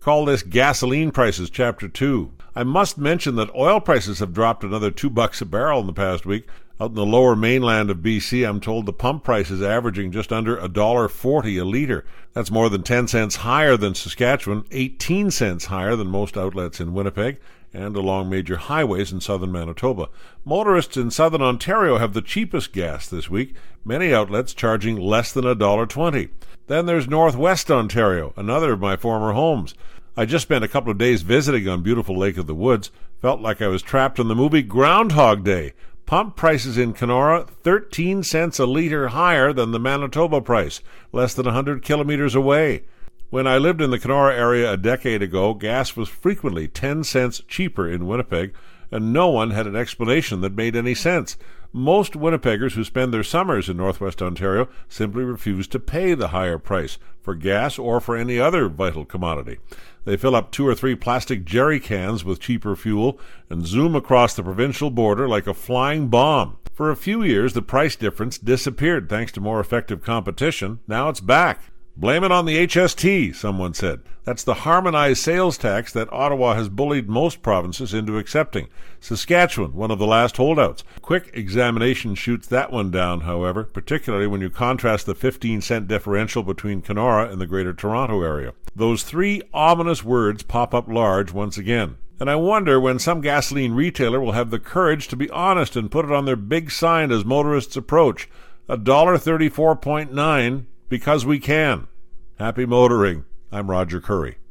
Call this Gasoline Prices, Chapter 2. I must mention that oil prices have dropped another $2 a barrel in the past week. Out in the lower mainland of BC, I'm told the pump price is averaging just under $1.40 a litre. That's more than 10 cents higher than Saskatchewan, 18 cents higher than most outlets in Winnipeg, and along major highways in southern Manitoba. Motorists in southern Ontario have the cheapest gas this week, many outlets charging less than $1.20. Then there's northwest Ontario, another of my former homes. I just spent a couple of days visiting on beautiful Lake of the Woods. Felt like I was trapped in the movie Groundhog Day. Pump prices in Kenora 13 cents a litre higher than the Manitoba price, less than 100 kilometers away. When I lived in the Kenora area a decade ago, gas was frequently 10 cents cheaper in Winnipeg, and no one had an explanation that made any sense. Most Winnipeggers who spend their summers in northwest Ontario simply refuse to pay the higher price for gas or for any other vital commodity. They fill up 2 or 3 plastic jerry cans with cheaper fuel and zoom across the provincial border like a flying bomb. For a few years, the price difference disappeared thanks to more effective competition. Now it's back. Blame it on the HST, someone said. That's the harmonized sales tax that Ottawa has bullied most provinces into accepting. Saskatchewan, one of the last holdouts. Quick examination shoots that one down, however, particularly when you contrast the 15-cent differential between Kenora and the Greater Toronto area. Those 3 ominous words pop up large once again. And I wonder when some gasoline retailer will have the courage to be honest and put it on their big sign as motorists approach. $1.34.9 because we can. Happy motoring. I'm Roger Curry.